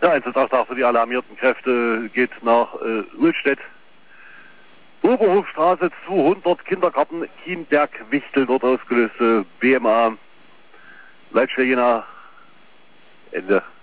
Der Einsatzauftakt für die alarmierten Kräfte geht nach Lüttstedt. Oberhofstraße 200, Kindergarten Kienberg-Wichtel, dort ausgelöste BMA. Leitstelle Jena. Ende.